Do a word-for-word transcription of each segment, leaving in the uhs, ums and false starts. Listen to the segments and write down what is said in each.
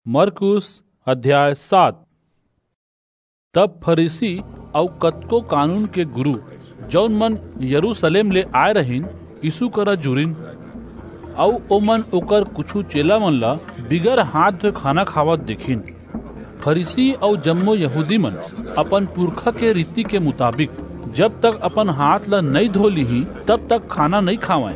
मरकुस अध्याय सात। तब फरीसी और कतको कानून के गुरु जौन मन यरूशलेम ले आए रहीन यीशु करा जुरिन और ओमन ओकर कुछु चेला मन ला बिगर हाथ धोए खाना खावत देखिन। फरीसी और जम्मो यहूदी मन अपन पुरखा के रीति के मुताबिक जब तक अपन हाथ ला नहीं धो ली तब तक खाना नहीं खावाएं।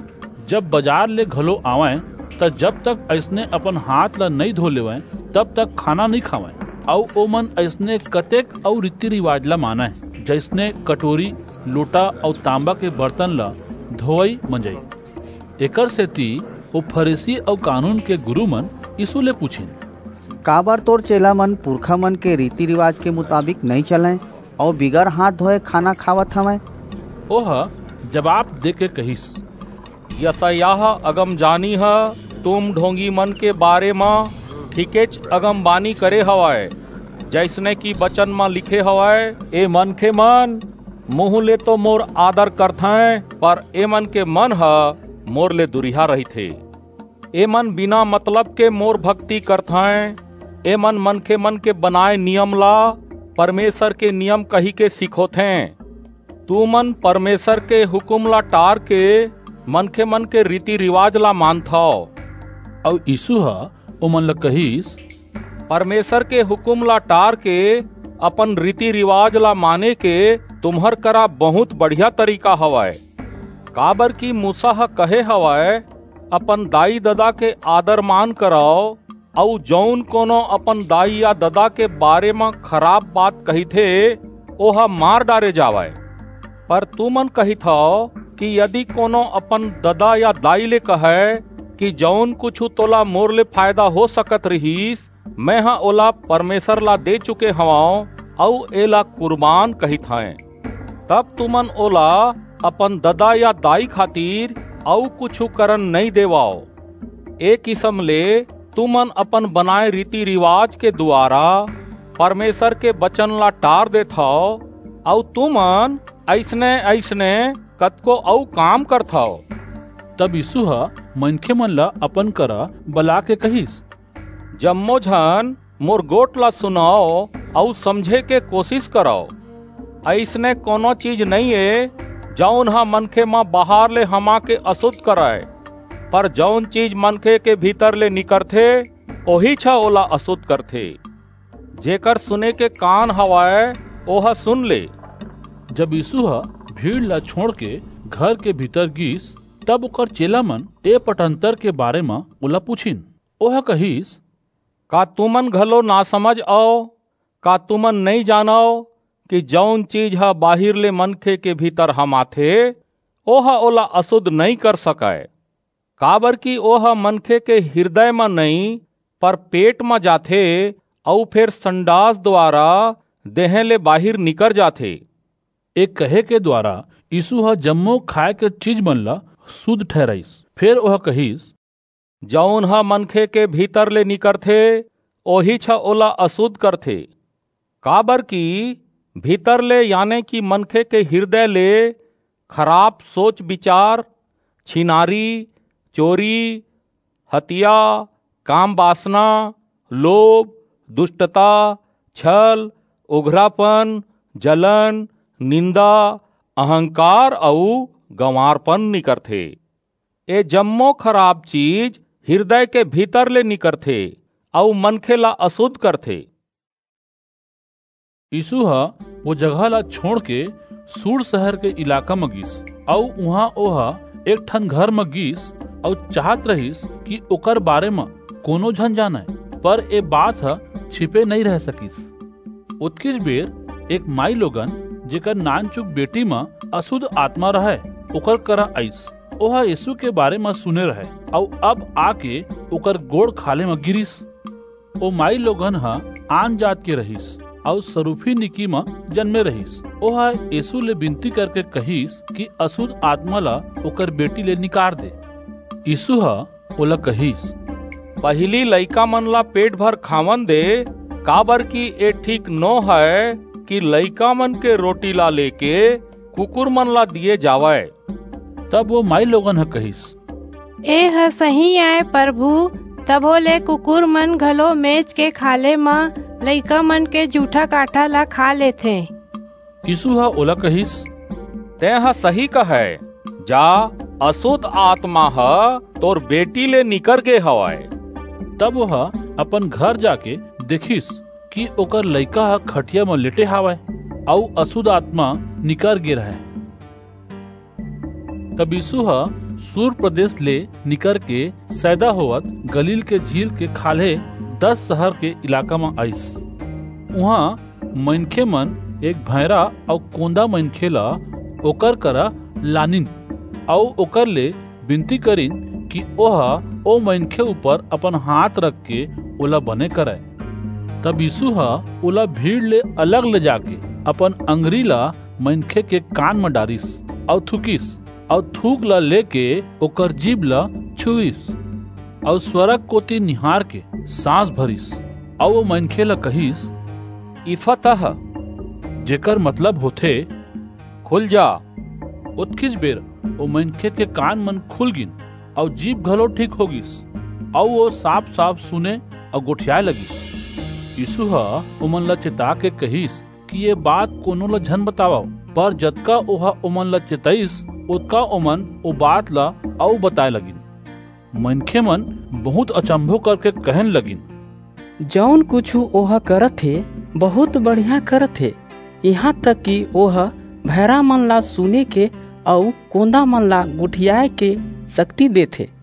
जब बाजार ले घलो आवाएं तब जब तक ऐसने अपन हाथ ला नहीं धो लेवाएं तब तक खाना नहीं खावाएं। और ओमन ऐसने कतेक और रीति रिवाज ला माना है, जैसने कटोरी लोटा और तांबा के बर्तन ला धोई मंजई। एकर सेती वो फरीसी और कानून के गुरु मन यीशु ले पूछिन, काबर तोर चेला मन पुरखा मन के रीति रिवाज के मुताबिक नहीं चलें और बिगर हाथ धोए खाना खावत हमें? ओह जवाब दे के कहिस, यशायाह अगम जानी है तुम ढोंगी मन के बारे में ठीकेच अगम बानी करे हवाए, जैसने की बचन में लिखे हवाए, ए मन के मन मुँह ले तो मोर आदर करथें पर ए मन के मन है मोर ले दुरिहा रही थे। ए मन बिना मतलब के मोर भक्ति करथें, ए मन मन के मन के बनाए नियम ला परमेश्वर के नियम कही के सिखोथें। तू मन परमेश्वर के हुकुम ला टार के मन के मन के रीति रिवाज ला मानथो। और यीशु हा ओमन ला कहिस, परमेश्वर के हुकुम ला टार के अपन रीति रिवाज ला माने के तुम्हर करा बहुत बढ़िया तरीका हवाए। काबर की मूसा हा कहे हवाए, अपन दाई ददा के आदर मान कराओ और जौन कोनो अपन दाई या ददा के बारे में खराब बात कही थे ओहा मार डारे जावाए। पर तू मन कही था कि यदि कोनो अपन ददा या दाई ले कहे कि जौन कुछ तोला मोर ले फायदा हो सकत रहीस, मैं हाँ ओला परमेश्वर ला दे चुके हवाओं और एला कुर्बान कही थाए, तब तुमन ओला अपन ददा या दाई खातिर और कुछ करन नहीं देवाओ। एक किस्म ले तुमन अपन बनाए रीति रिवाज के द्वारा परमेश्वर के वचन ला टार देथो और तुमन ऐसने ऐसने कतको औ काम करथो। तब यीशु हा मनखे मन ला अपन करा बला के कहिस, जम्मो झन मोर गोट ला सुनाओ और समझे के कोशिश करो। ऐसने कोनो चीज नहीं है जौन हा मनखे माँ बाहर ले हमा के अशुद्ध कराए, पर जौन चीज मनखे के भीतर ले निकरथे ओही छा ओला अशुद्ध करथे। जेकर सुने के कान हवाए ओहा सुन ले। जब यीशु हा भीड़ ला छोड़ के घर के भीतर गिस तब ओकर चेला मन ए पटंतर के बारे में ओला पूछिन। ओहा कहिस, का तुमन घलो ना समझ आओ, का तुमन नहीं जानो कि जौन चीज हा बाहिर ले मनखे के भीतर हम आथे ओहा ओला अशुद्ध नहीं कर सके। काबर की ओहा मनखे के हृदय में नहीं पर पेट में जाथे और फिर संडास द्वारा देह ले बाहिर निकर जाथे। एक कहे के द्वारा यीशु हा जम्मो खाए के चीज मन ला शुद्ध ठहराइस। फिर ओह कहिस, जौन हा मनखे के भीतर ले निकरथे ओही छा ओला अशुद्ध करथे। काबर की भीतर ले यानी कि मनखे के हृदय ले खराब सोच विचार, छिनारी, चोरी, हत्या, काम वासना, लोभ, दुष्टता, छल, उघरापन, जलन, निंदा, अहंकार और गंवारपन निकरथे। ए जम्मो खराब चीज हृदय के भीतर ले निकरथे और मनखे ला अशुद्ध करथे। यीशु हा वो जगह ला छोड़ के सूर शहर के इलाका में गिस और वहाँ ओहा एक ठन घर में गिस और चाहत रहिस कि ओकर बारे में कोनो झन जाने, पर ए बात हा छिपे नहीं रह सकिस। उत्किस बेर एक माई लोगन जेकर नानचुक बेटी में अशुद्ध आत्मा रहे ओकर करा आइस। ओहा यीशु के बारे में सुने रहे और अब आके ओकर गोड़ खाले में गिरिस। ओ माई लोगन हा आन जात के रहिस और सरूफी निकी में जन्मे रहिस। ओहा यीशु ले विनती करके कहिस कि अशुद्ध आत्मा ला ओकर बेटी ले निकार दे। यीशु हा ओला कहिस, पहली लइका मन ला पेट भर खावन दे, काबर की ए ठीक नो है कि लइका मन के रोटी ला लेके कुकुर मन ला दिए जावे। तब वो माई लोगन हा कहिस, ए ह सही आए प्रभु, तभो ले कुकुर मन घलो मेज के खाले म लइका मन के जूठा काठा ला खा लेथे। यीशु हा ओला कहिस, ते हा सही कहे, जा अशुद्ध आत्मा ह तोर बेटी ले निकर गे हवाय। तब वह अपन घर जाके देखिस कि ओकर लइका हा खटिया में लेटे हावय अउ अशुद्ध आत्मा निकर गे रहे। तब यीशु हा सूर प्रदेश ले निकर के सैदा होवत गलील के झील के खाले दस शहर के इलाका में आइस। वहाँ मनखे मन एक भैरा और कोंदा मनखे ला ओकर करा लानिन और ओकर ले विनती करिन कि ओहा ओ मनखे ऊपर अपन हाथ रख के ओला बने करे। तब यीशु हा ओला भीड़ ले अलग ले जाके अपन अंगरी ला मनखे के कान में डारिस और थूकिस और थूक ला लेके ओकर जीभ ला छुईस और स्वर्ग कोती निहार के सांस भरिस और वो मनखे ला कहिस, इफतह, जेकर मतलब होथे खुल जा। उत्किस बेर वो मनखे के कान मन खुल गिन और जीभ घलो ठीक हो गिस और वो साफ साफ सुने और गोठियाए लगिस। यीशु हा ओमन ला चेता के कहिस कि ये बात कोनो ला झन बतावा, पर जतका ओहा ओमन ला चेताइस उतका ओमन ओ बात ला औ बताए लगिन। मनखे मन बहुत अचंभो करके कहन लगिन, जौन कुछ ओहा करत थे बहुत बढ़िया करत थे, यहाँ तक कि ओहा भैरा मन ला सुने के और कोंदा मन ला गुठियाए के शक्ति देथे।